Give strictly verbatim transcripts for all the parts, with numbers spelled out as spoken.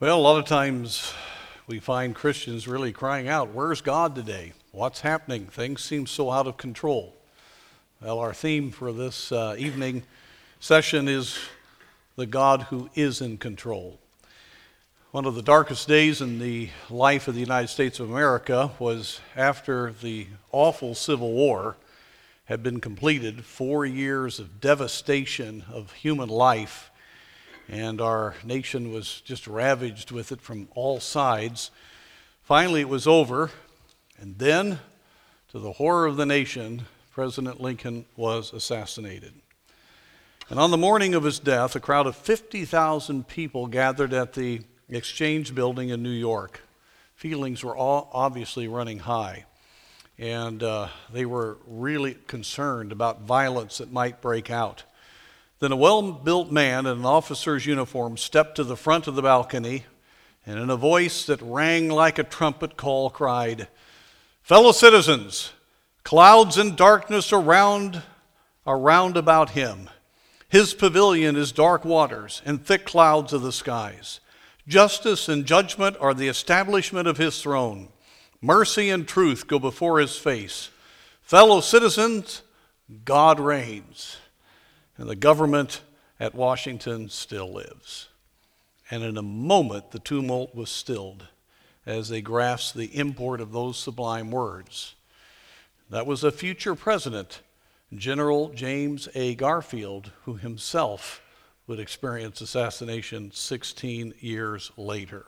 Well, a lot of times we find Christians really crying out, "Where's God today? What's happening? Things seem so out of control." Well, our theme for this uh, evening session is the God who is in control. One of the darkest days in the life of the United States of America was after the awful Civil War had been completed, four years of devastation of human life, and our nation was just ravaged with it from all sides. Finally, it was over, and then, to the horror of the nation, President Lincoln was assassinated. And on the morning of his death, a crowd of fifty thousand people gathered at the Exchange Building in New York. Feelings were all obviously running high, and uh, they were really concerned about violence that might break out. Then a well-built man in an officer's uniform stepped to the front of the balcony, and in a voice that rang like a trumpet call cried, "Fellow citizens, clouds and darkness around are round about him. His pavilion is dark waters and thick clouds of the skies. Justice and judgment are the establishment of his throne. Mercy and truth go before his face. Fellow citizens, God reigns, and the government at Washington still lives." And in a moment, the tumult was stilled as they grasped the import of those sublime words. That was a future president, General James A. Garfield, who himself would experience assassination sixteen years later.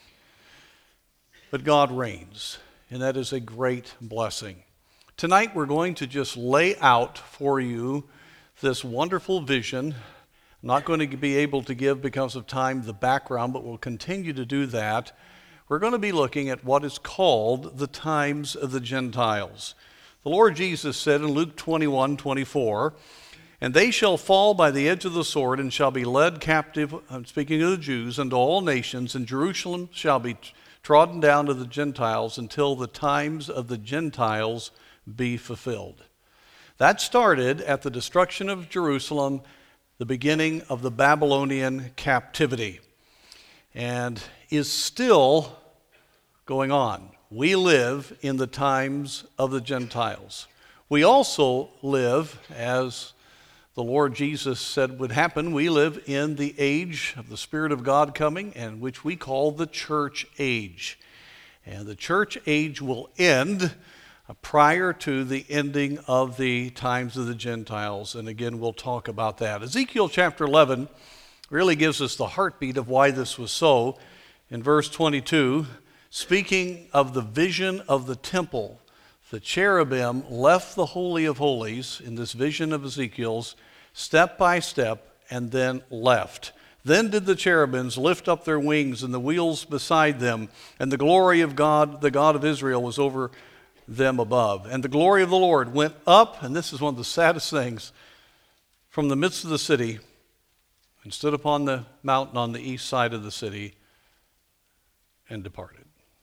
But God reigns, and that is a great blessing. Tonight we're going to just lay out for you this wonderful vision. I'm not going to be able to give, because of time, the background, but we'll continue to do that. We're going to be looking at what is called the times of the Gentiles. The Lord Jesus said in Luke twenty-one twenty-four, "And they shall fall by the edge of the sword, and shall be led captive," I'm speaking of the Jews, "unto all nations, and Jerusalem shall be trodden down to the Gentiles until the times of the Gentiles be fulfilled." That started at the destruction of Jerusalem, the beginning of the Babylonian captivity, and is still going on. We live in the times of the Gentiles. We also live, as the Lord Jesus said would happen, we live in the age of the Spirit of God coming, and which we call the church age. And the church age will end prior to the ending of the times of the Gentiles. And again, we'll talk about that. Ezekiel chapter eleven really gives us the heartbeat of why this was so. In verse twenty-two, speaking of the vision of the temple, the cherubim left the Holy of Holies in this vision of Ezekiel's step by step and then left. Then did the cherubims lift up their wings and the wheels beside them, and the glory of God, the God of Israel, was over them above. And the glory of the Lord went up, and this is one of the saddest things, from the midst of the city, and stood upon the mountain on the east side of the city, and departed.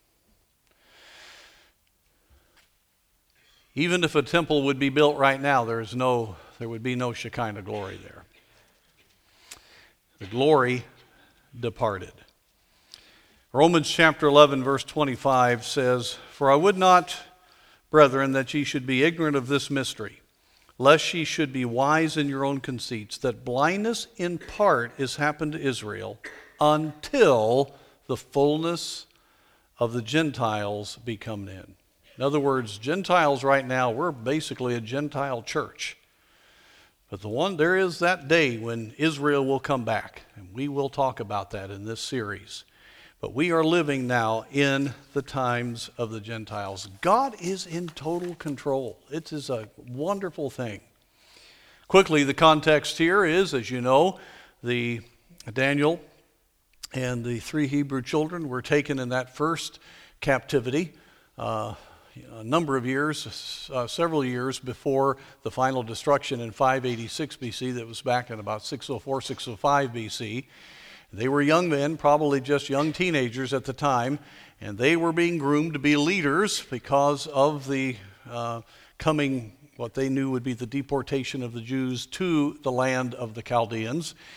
Even if a temple would be built right now, there is no, there would be no Shekinah glory there. The glory departed. Romans chapter eleven, verse twenty-five says, "For I would not, brethren, that ye should be ignorant of this mystery, lest ye should be wise in your own conceits, that blindness in part is happened to Israel, until the fullness of the Gentiles be come in." In other words, Gentiles right now, we're basically a Gentile church. But the one, there is that day when Israel will come back, and we will talk about that in this series. But we are living now in the times of the Gentiles. God is in total control. It is a wonderful thing. Quickly, the context here is, as you know, the Daniel and the three Hebrew children were taken in that first captivity. Uh, A number of years, uh, several years before the final destruction in five eighty-six B C, that was back in about six oh four, six oh five B C. They were young men, probably just young teenagers at the time, and they were being groomed to be leaders because of the uh, coming, what they knew would be the deportation of the Jews to the land of the Chaldeans.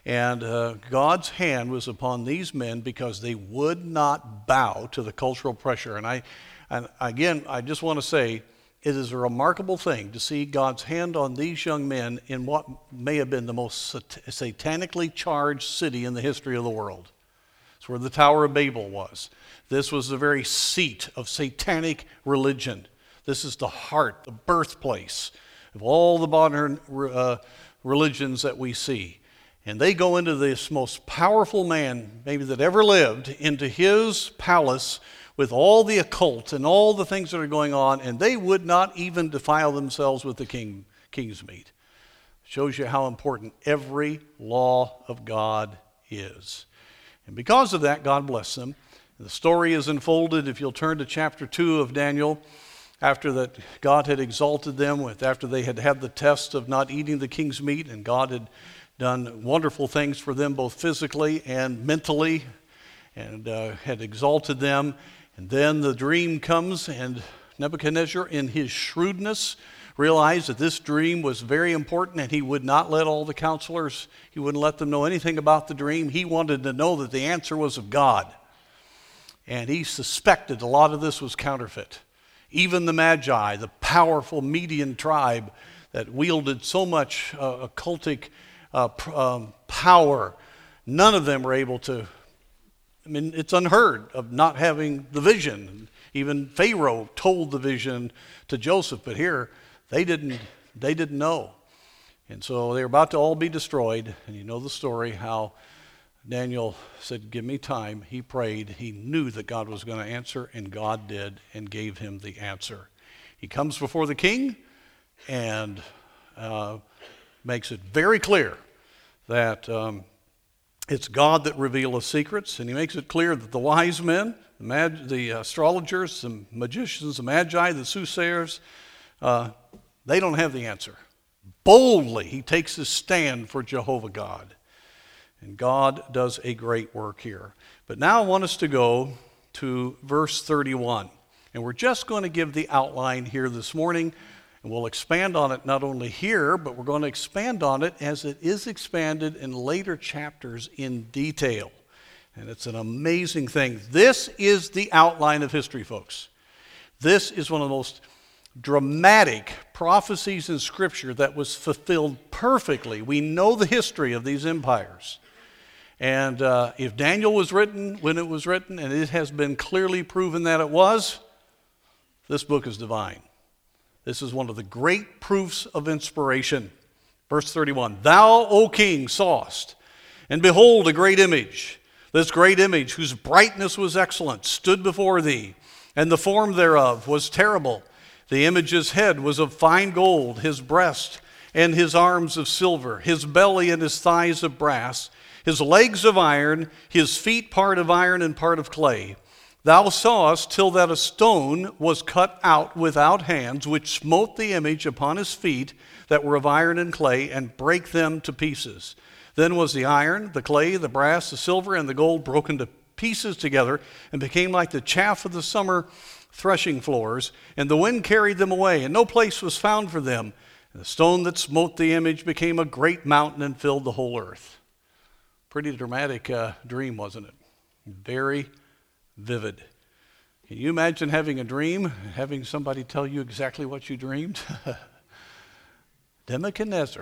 And uh, God's hand was upon these men because they would not bow to the cultural pressure. And I, and again, I just want to say, it is a remarkable thing to see God's hand on these young men in what may have been the most sat- satanically charged city in the history of the world. It's where the Tower of Babel was. This was the very seat of satanic religion. This is the heart, the birthplace of all the modern uh, religions that we see. And they go into this most powerful man, maybe that ever lived, into his palace with all the occult and all the things that are going on, and they would not even defile themselves with the king, king's meat. Shows you how important every law of God is. And because of that, God bless them. The story is unfolded, if you'll turn to chapter two of Daniel, after that God had exalted them, with after they had had the test of not eating the king's meat, and God had done wonderful things for them both physically and mentally, and uh, had exalted them. And then the dream comes, and Nebuchadnezzar, in his shrewdness, realized that this dream was very important, and he would not let all the counselors, he wouldn't let them know anything about the dream. He wanted to know that the answer was of God. And he suspected a lot of this was counterfeit. Even the Magi, the powerful Median tribe that wielded so much uh, occultic uh, pr- um, power, none of them were able to. I mean, it's unheard of not having the vision. Even Pharaoh told the vision to Joseph, but here they didn't. They didn't know, and so they were about to all be destroyed. And you know the story how Daniel said, "Give me time." He prayed. He knew that God was going to answer, and God did, and gave him the answer. He comes before the king, and uh, makes it very clear that. Um, It's God that revealeth secrets, and he makes it clear that the wise men, the, mag- the astrologers, the magicians, the magi, the soothsayers, uh, they don't have the answer. Boldly, he takes his stand for Jehovah God. And God does a great work here. But now I want us to go to verse thirty-one. And we're just going to give the outline here this morning. And we'll expand on it not only here, but we're going to expand on it as it is expanded in later chapters in detail. And it's an amazing thing. This is the outline of history, folks. This is one of the most dramatic prophecies in Scripture that was fulfilled perfectly. We know the history of these empires. And uh, if Daniel was written when it was written, and it has been clearly proven that it was, this book is divine. This is one of the great proofs of inspiration. Verse thirty-one, Thou, O king, sawest, and behold, a great image. This great image, whose brightness was excellent, stood before thee, and the form thereof was terrible. The image's head was of fine gold, his breast and his arms of silver, his belly and his thighs of brass, his legs of iron, his feet part of iron and part of clay. Thou sawest till that a stone was cut out without hands, which smote the image upon his feet that were of iron and clay, and brake them to pieces. Then was the iron, the clay, the brass, the silver, and the gold broken to pieces together, and became like the chaff of the summer threshing floors, and the wind carried them away, and no place was found for them. And the stone that smote the image became a great mountain and filled the whole earth. Pretty dramatic uh, dream, wasn't it? Very vivid. Can you imagine having a dream, having somebody tell you exactly what you dreamed? Nebuchadnezzar,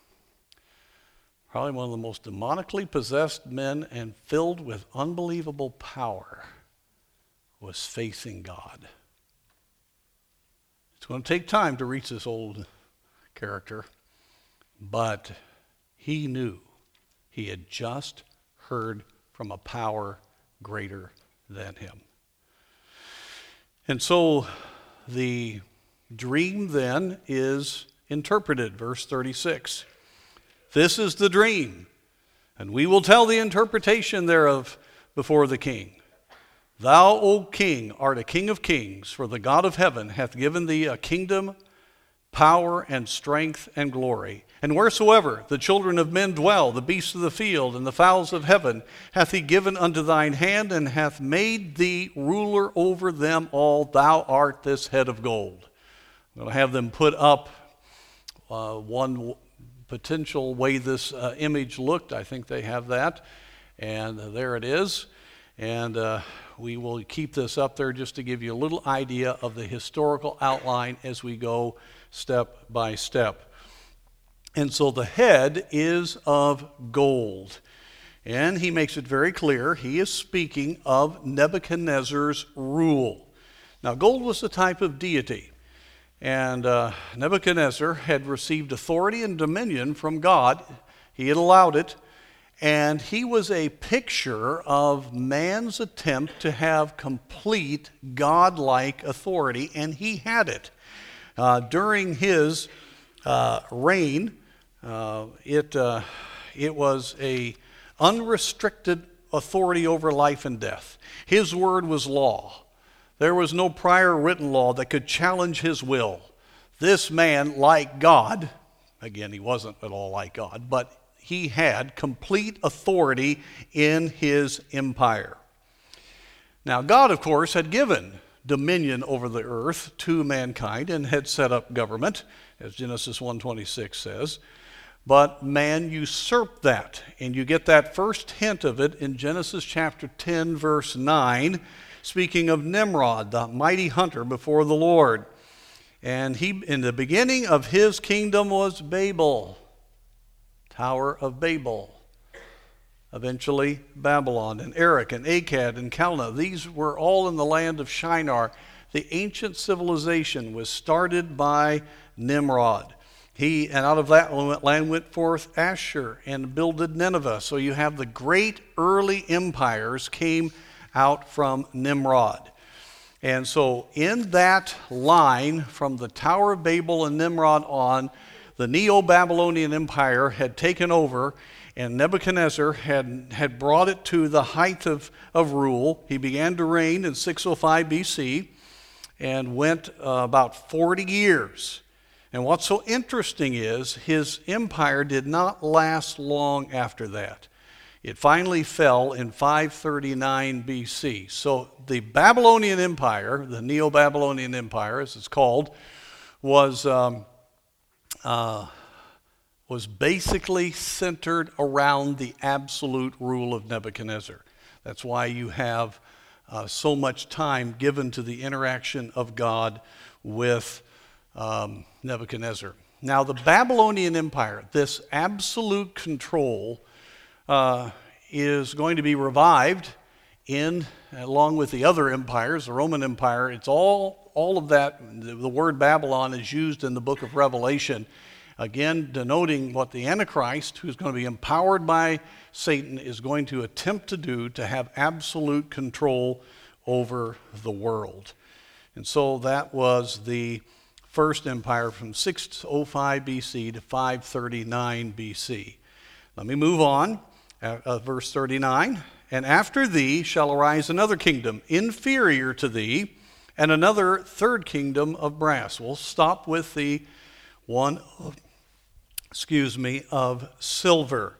probably one of the most demonically possessed men and filled with unbelievable power, was facing God. It's going to take time to reach this old character, but he knew he had just heard from a power greater than him. And so the dream then is interpreted, verse thirty-six. This is the dream, and we will tell the interpretation thereof before the king. Thou, O king, art a king of kings, for the God of heaven hath given thee a kingdom, power, and strength, and glory. And wheresoever the children of men dwell, the beasts of the field, and the fowls of heaven, hath he given unto thine hand, and hath made thee ruler over them all. Thou art this head of gold. I'm going to have them put up uh, one potential way this uh, image looked. I think they have that, and uh, there it is. And uh, we will keep this up there just to give you a little idea of the historical outline as we go step by step. And so the head is of gold. And he makes it very clear he is speaking of Nebuchadnezzar's rule. Now, gold was a type of deity. And uh, Nebuchadnezzar had received authority and dominion from God. He had allowed it. And he was a picture of man's attempt to have complete God-like authority, and he had it. Uh, during his uh, reign, uh, it, uh, it was a unrestricted authority over life and death. His word was law. There was no prior written law that could challenge his will. This man, like God, again, he wasn't at all like God, but he had complete authority in his empire. Now, God, of course, had given dominion over the earth to mankind and had set up government, as Genesis one twenty-six says. But man usurped that, and you get that first hint of it in Genesis chapter ten, verse nine, speaking of Nimrod, the mighty hunter before the Lord. And he, in the beginning of his kingdom was Babel, Tower of Babel. Eventually Babylon and Erech and Akkad and Calneh. These were all in the land of Shinar. The ancient civilization was started by Nimrod. He, and out of that land went forth Asshur and builded Nineveh. So you have the great early empires came out from Nimrod. And so in that line from the Tower of Babel and Nimrod on, the Neo-Babylonian Empire had taken over, and Nebuchadnezzar had, had brought it to the height of, of rule. He began to reign in six oh five B C and went uh, about forty years. And what's so interesting is his empire did not last long after that. It finally fell in five thirty-nine B C. So the Babylonian Empire, the Neo-Babylonian Empire as it's called, was... Um, Uh, was basically centered around the absolute rule of Nebuchadnezzar. That's why you have uh, so much time given to the interaction of God with um, Nebuchadnezzar. Now, the Babylonian Empire, this absolute control, uh, is going to be revived in, along with the other empires, the Roman Empire. It's all, all of that. The, the word Babylon is used in the book of Revelation, again denoting what the Antichrist, who's going to be empowered by Satan, is going to attempt to do to have absolute control over the world. And so that was the first empire from six oh five B C to five thirty-nine B C. Let me move on. Uh, verse thirty-nine. And after thee shall arise another kingdom inferior to thee, and another third kingdom of brass. We'll stop with the one, of, excuse me, of silver.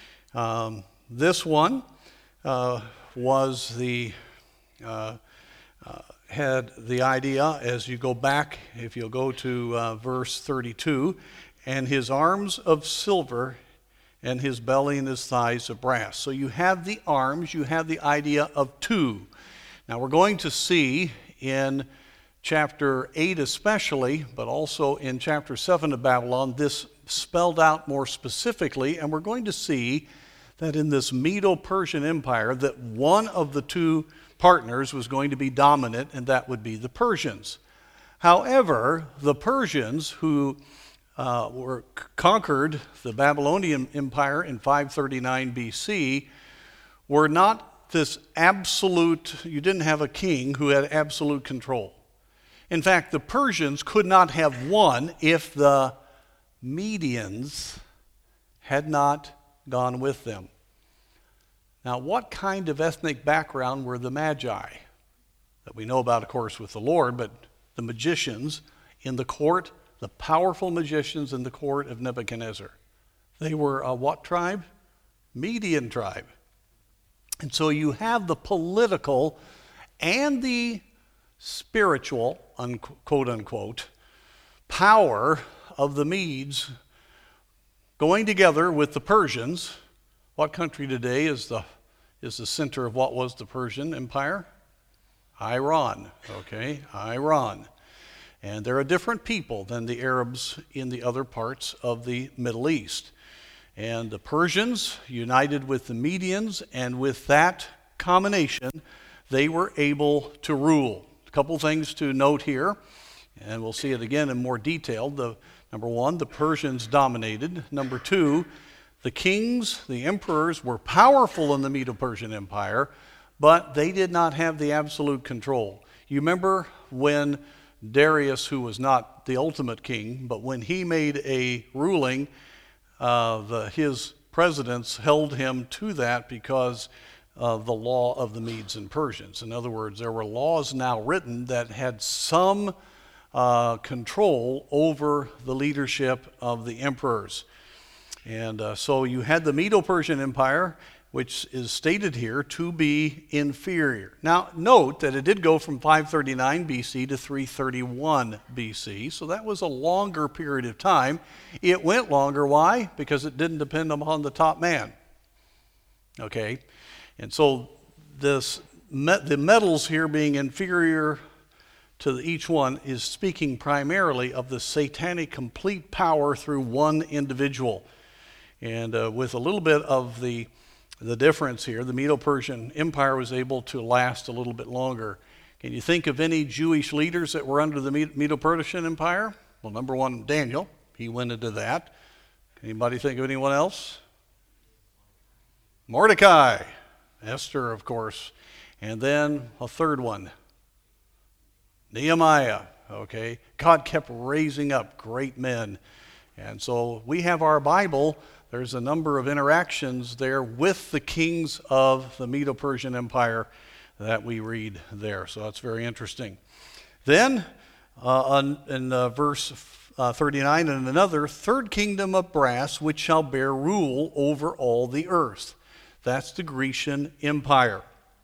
Um, this one uh, was the, uh, uh, had the idea, as you go back, if you'll go to uh, verse thirty-two, and his arms of silver, and his belly and his thighs of brass. So you have the arms, you have the idea of two. Now we're going to see in chapter eight especially, but also in chapter seven of Babylon, this spelled out more specifically, and we're going to see that in this Medo-Persian Empire that one of the two partners was going to be dominant, and that would be the Persians. However, the Persians who Uh, were conquered the Babylonian Empire in five thirty-nine B C were not this absolute, you didn't have a king who had absolute control. In fact, the Persians could not have won if the Medians had not gone with them. Now, what kind of ethnic background were the Magi? That we know about, of course, with the Lord, but the magicians in the court, the powerful magicians in the court of Nebuchadnezzar. They were a what tribe? Median tribe. And so you have the political and the spiritual, quote unquote, power of the Medes going together with the Persians. What country today is the is the center of what was the Persian Empire? Iran, okay, Iran. And they're a different people than the Arabs in the other parts of the Middle East. And the Persians united with the Medians, and with that combination, they were able to rule. A couple things to note here, and we'll see it again in more detail. The, number one, the Persians dominated. Number two, the kings, the emperors, were powerful in the Medo-Persian Empire, but they did not have the absolute control. You remember when Darius, who was not the ultimate king, but when he made a ruling, uh, the, his presidents held him to that because of the law of the Medes and Persians. In other words, there were laws now written that had some uh, control over the leadership of the emperors. And uh, so you had the Medo-Persian Empire, which is stated here to be inferior. Now, note that it did go from five thirty-nine B C to three thirty-one B C, so that was a longer period of time. It went longer. Why? Because it didn't depend upon the top man. Okay? And so this the metals here being inferior to each one is speaking primarily of the satanic complete power through one individual. And uh, with a little bit of the The difference here, the Medo-Persian Empire was able to last a little bit longer. Can you think of any Jewish leaders that were under the Medo-Persian Empire? Well, number one, Daniel. He went into that. Anybody think of anyone else? Mordecai. Esther, of course. And then a third one, Nehemiah. Okay. God kept raising up great men. And so we have our Bible. There's a number of interactions there with the kings of the Medo-Persian Empire that we read there. So that's very interesting. Then, uh, in uh, verse uh, thirty-nine, and another third kingdom of brass, which shall bear rule over all the earth. That's the Grecian Empire.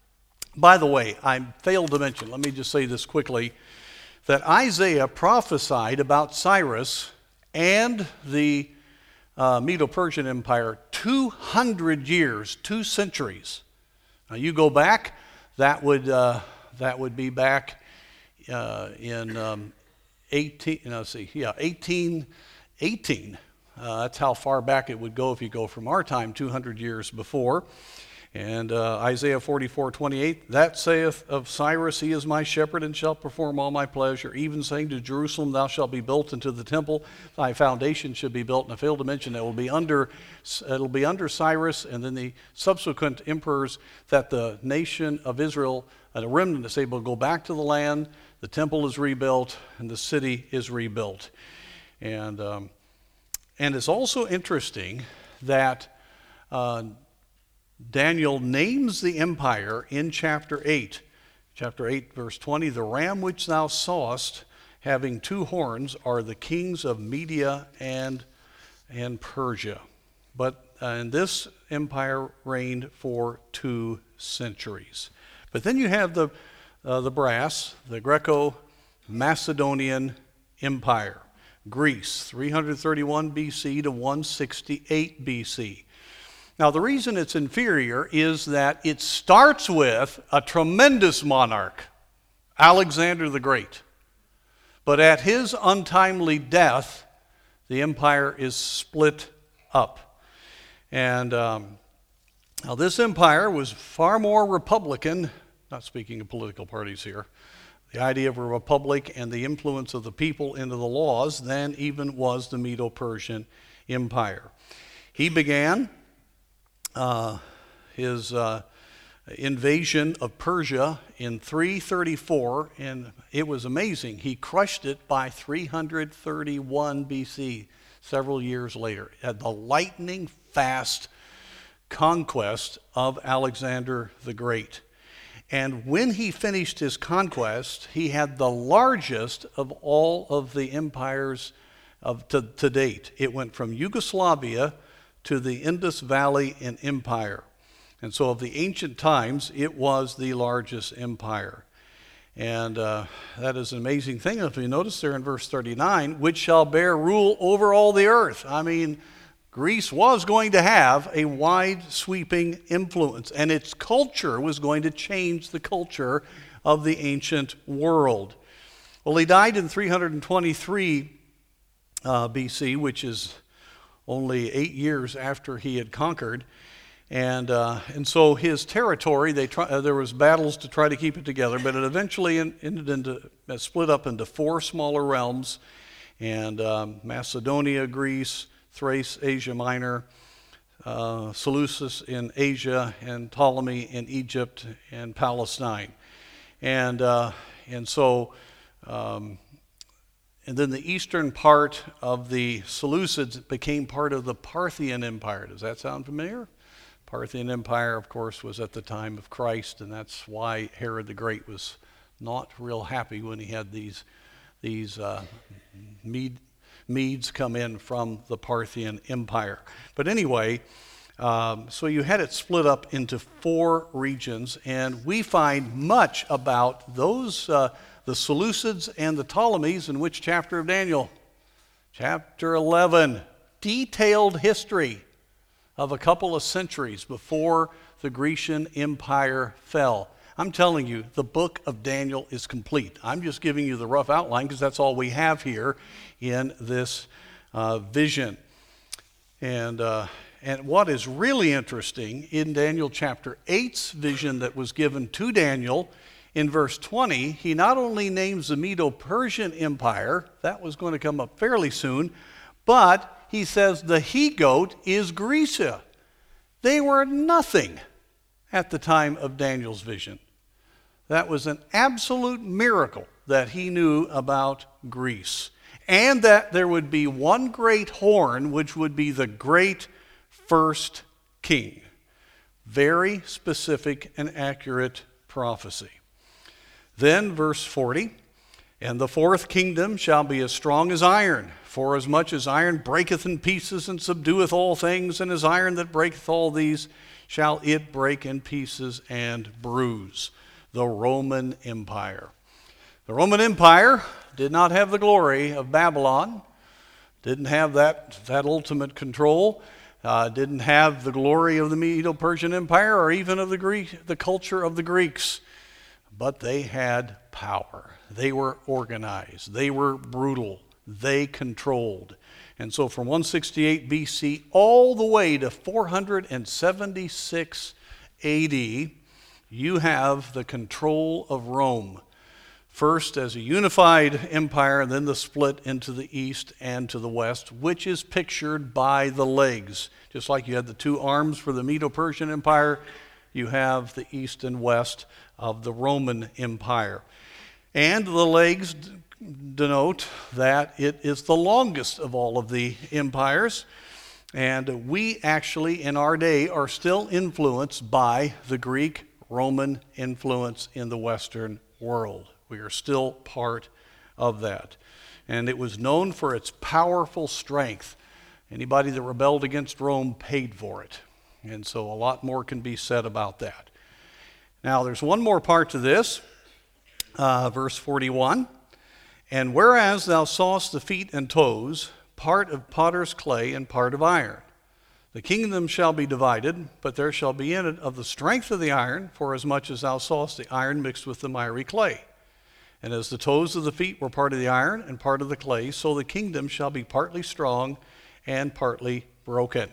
By the way, I failed to mention, let me just say this quickly, that Isaiah prophesied about Cyrus and the Uh, Medo-Persian Empire two hundred years, two centuries. Now you go back, that would uh, that would be back uh, in um, eighteen. No, let's see, yeah, eighteen eighteen. Uh, that's how far back it would go if you go from our time, two hundred years before. And uh, Isaiah forty-four twenty-eight, that saith of Cyrus, he is my shepherd and shall perform all my pleasure, even saying to Jerusalem, thou shalt be built into the temple, thy foundation should be built. And I failed to mention it will be under it'll be under Cyrus and then the subsequent emperors, that the nation of Israel and a remnant is able to go back to the land, the temple is rebuilt, and the city is rebuilt. And um, and it's also interesting that uh, Daniel names the empire in chapter eight. Chapter eight, verse twenty, the ram which thou sawest having two horns are the kings of Media and, and Persia. But uh, and this empire reigned for two centuries. But then you have the, uh, the brass, the Greco-Macedonian Empire. Greece, three thirty-one B C to one sixty-eight B C. Now, the reason it's inferior is that it starts with a tremendous monarch, Alexander the Great. But at his untimely death, the empire is split up. And um, now this empire was far more Republican, not speaking of political parties here, the idea of a republic and the influence of the people into the laws than even was the Medo-Persian Empire. He began Uh, his uh, invasion of Persia in three thirty-four, and it was amazing. He crushed it by three thirty-one B C, several years later. He had the lightning fast conquest of Alexander the Great. And when he finished his conquest, he had the largest of all of the empires of to, to date. It went from Yugoslavia to the Indus Valley and Empire. And so of the ancient times, it was the largest empire. And uh, that is an amazing thing. If you notice there in verse thirty-nine, which shall bear rule over all the earth. I mean, Greece was going to have a wide sweeping influence, and its culture was going to change the culture of the ancient world. Well, he died in three hundred twenty-three uh, B C, which is only eight years after he had conquered. And uh, and so his territory, they try, uh, there was battles to try to keep it together, but it eventually in, ended into, uh, split up into four smaller realms, and um, Macedonia, Greece, Thrace, Asia Minor, uh, Seleucus in Asia, and Ptolemy in Egypt and Palestine. And uh, and so, um, and then the eastern part of the Seleucids became part of the Parthian Empire. Does that sound familiar? Parthian Empire, of course, was at the time of Christ, and that's why Herod the Great was not real happy when he had these these uh, Mede, Medes come in from the Parthian Empire. But anyway, um, so you had it split up into four regions, and we find much about those, uh, the Seleucids and the Ptolemies, in which chapter of Daniel? Chapter eleven. Detailed history of a couple of centuries before the Grecian Empire fell. I'm telling you, the book of Daniel is complete. I'm just giving you the rough outline because that's all we have here in this uh, vision. And, uh, and what is really interesting in Daniel chapter eight's vision that was given to Daniel, in verse twenty, he not only names the Medo-Persian Empire, that was going to come up fairly soon, but he says the he-goat is Grecia. They were nothing at the time of Daniel's vision. That was an absolute miracle that he knew about Greece. And that there would be one great horn, which would be the great first king. Very specific and accurate prophecy. Then, verse forty, and the fourth kingdom shall be as strong as iron, for as much as iron breaketh in pieces and subdueth all things, and as iron that breaketh all these, shall it break in pieces and bruise. The Roman Empire. The Roman Empire did not have the glory of Babylon, didn't have that, that ultimate control, uh, didn't have the glory of the Medo-Persian Empire or even of the Greek, the culture of the Greeks, but they had power. They were organized. They were brutal. They controlled. And so from one sixty-eight B C all the way to four hundred seventy-six A D, you have the control of Rome. First as a unified empire, then the split into the east and to the west, which is pictured by the legs. Just like you had the two arms for the Medo-Persian Empire, you have the east and west of the Roman Empire. And the legs denote that it is the longest of all of the empires. And we actually, in our day, are still influenced by the Greek-Roman influence in the Western world. We are still part of that. And it was known for its powerful strength. Anybody that rebelled against Rome paid for it. And so a lot more can be said about that. Now, there's one more part to this. Uh, verse forty-one, and whereas thou sawest the feet and toes, part of potter's clay and part of iron, the kingdom shall be divided, but there shall be in it of the strength of the iron, for as much as thou sawest the iron mixed with the miry clay. And as the toes of the feet were part of the iron and part of the clay, so the kingdom shall be partly strong and partly broken.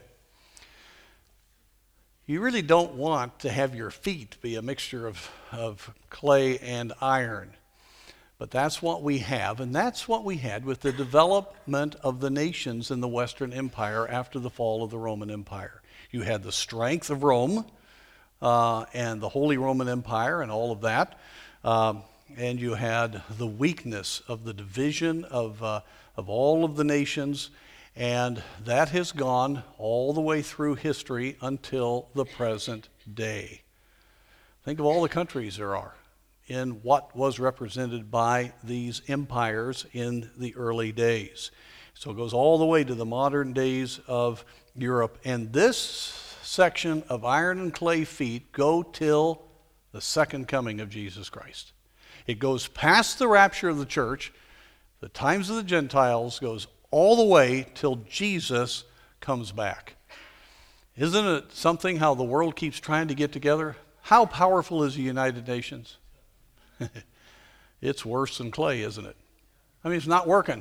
You really don't want to have your feet be a mixture of, of clay and iron. But that's what we have, and that's what we had with the development of the nations in the Western Empire after the fall of the Roman Empire. You had the strength of Rome uh, and the Holy Roman Empire and all of that, um, and you had the weakness of the division of, uh, of all of the nations. And that has gone all the way through history until the present day. Think of all the countries there are in what was represented by these empires in the early days. So it goes all the way to the modern days of Europe. And this section of iron and clay feet go till the second coming of Jesus Christ. It goes past the rapture of the church, the times of the Gentiles, goes all the way till Jesus comes back. Isn't it something how the world keeps trying to get together? How powerful is the United Nations? It's worse than clay, isn't it? I mean, it's not working.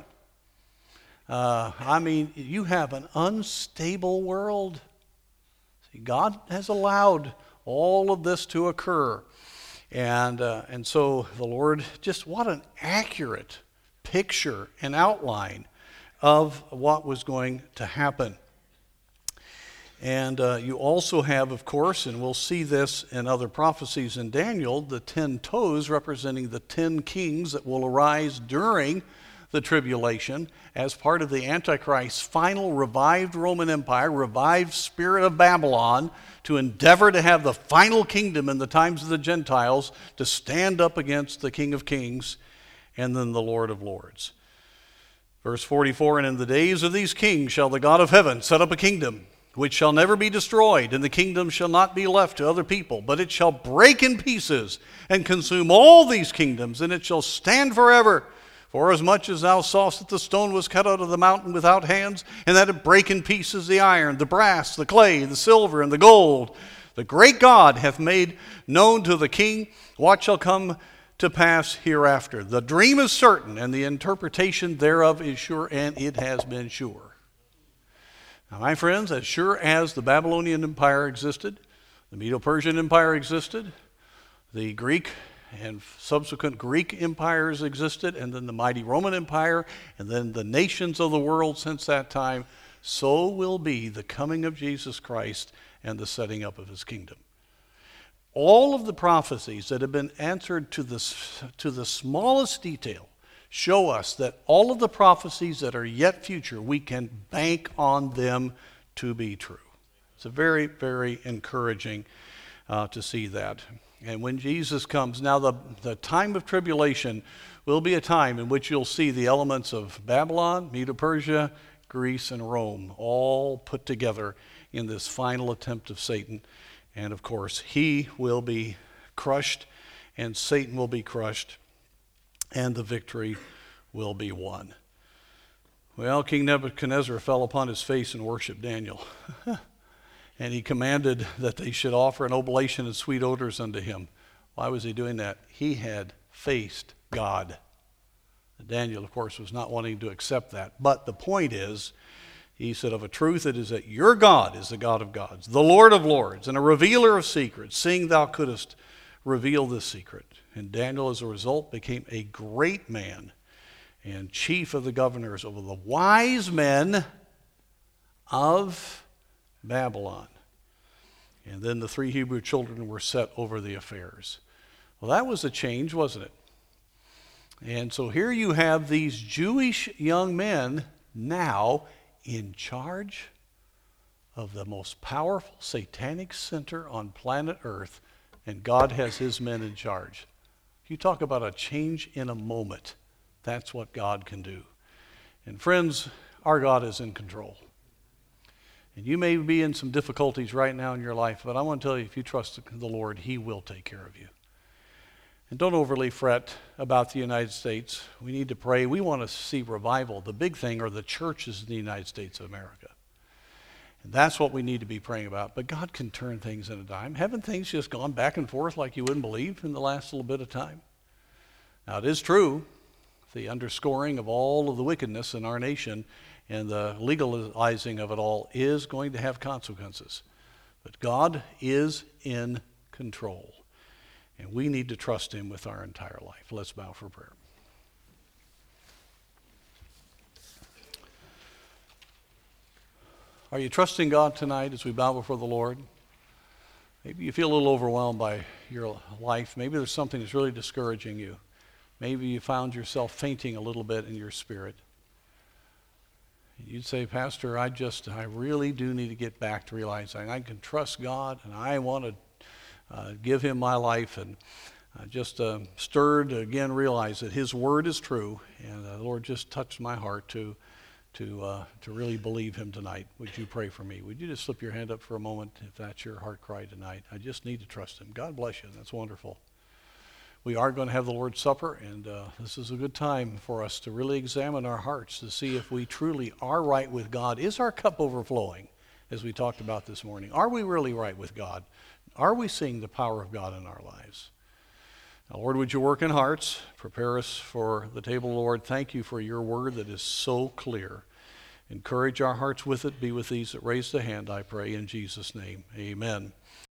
Uh, I mean, you have an unstable world. See, God has allowed all of this to occur. And, uh, and so the Lord, just what an accurate picture and outline of what was going to happen. And uh, you also have, of course, and we'll see this in other prophecies in Daniel, the ten toes representing the ten kings that will arise during the tribulation as part of the Antichrist's final revived Roman Empire, revived spirit of Babylon, to endeavor to have the final kingdom in the times of the Gentiles to stand up against the King of Kings and then the Lord of Lords. Verse forty-four, and in the days of these kings shall the God of heaven set up a kingdom which shall never be destroyed, and the kingdom shall not be left to other people, but it shall break in pieces and consume all these kingdoms, and it shall stand forever. For as much as thou sawest that the stone was cut out of the mountain without hands, and that it brake in pieces the iron, the brass, the clay, the silver, and the gold, the great God hath made known to the king what shall come to pass hereafter. The dream is certain, and the interpretation thereof is sure, and it has been sure. Now, my friends, as sure as the Babylonian Empire existed, the Medo-Persian Empire existed, the Greek and subsequent Greek empires existed, and then the mighty Roman Empire, and then the nations of the world since that time, so will be the coming of Jesus Christ and the setting up of his kingdom. All of the prophecies that have been answered to the, to the smallest detail show us that all of the prophecies that are yet future, we can bank on them to be true. It's a very, very encouraging uh, to see that. And when Jesus comes, now the, the time of tribulation will be a time in which you'll see the elements of Babylon, Medo-Persia, Greece, and Rome all put together in this final attempt of Satan. And of course, he will be crushed, and Satan will be crushed, and the victory will be won. Well, King Nebuchadnezzar fell upon his face and worshiped Daniel. And he commanded that they should offer an oblation and sweet odors unto him. Why was he doing that? He had faced God. Daniel, of course, was not wanting to accept that. But the point is, he said, of a truth it is that your God is the God of gods, the Lord of lords, and a revealer of secrets, seeing thou couldest reveal this secret. And Daniel, as a result, became a great man and chief of the governors over the wise men of Babylon. And then the three Hebrew children were set over the affairs. Well, that was a change, wasn't it? And so here you have these Jewish young men now in charge of the most powerful satanic center on planet Earth, and God has his men in charge. You talk about a change in a moment. That's what God can do. And friends, our God is in control. And you may be in some difficulties right now in your life, but I want to tell you, if you trust the Lord, he will take care of you. And don't overly fret about the United States. We need to pray. We want to see revival. The big thing are the churches in the United States of America. And that's what we need to be praying about. But God can turn things in a dime. Haven't things just gone back and forth like you wouldn't believe in the last little bit of time? Now, it is true, the underscoring of all of the wickedness in our nation and the legalizing of it all is going to have consequences. But God is in control. And we need to trust him with our entire life. Let's bow for prayer. Are you trusting God tonight as we bow before the Lord? Maybe you feel a little overwhelmed by your life. Maybe there's something that's really discouraging you. Maybe you found yourself fainting a little bit in your spirit. You'd say, Pastor, I just, I really do need to get back to realizing I can trust God, and I want to uh, give him my life, and I just uh, stirred to again realize that his word is true, and uh, the Lord just touched my heart to to uh, to really believe him tonight. Would you pray for me? Would you just slip your hand up for a moment if that's your heart cry tonight? I just need to trust him. God bless you. That's wonderful. we are going to have the Lord's Supper, and uh, this is a good time for us to really examine our hearts to see if we truly are right with God. Is our cup overflowing, as we talked about this morning? Are we really right with God? Are we seeing the power of God in our lives? Now, Lord, would you work in hearts? Prepare us for the table, Lord. Thank you for your word that is so clear. Encourage our hearts with it. Be with these that raised a hand, I pray, in Jesus' name. Amen.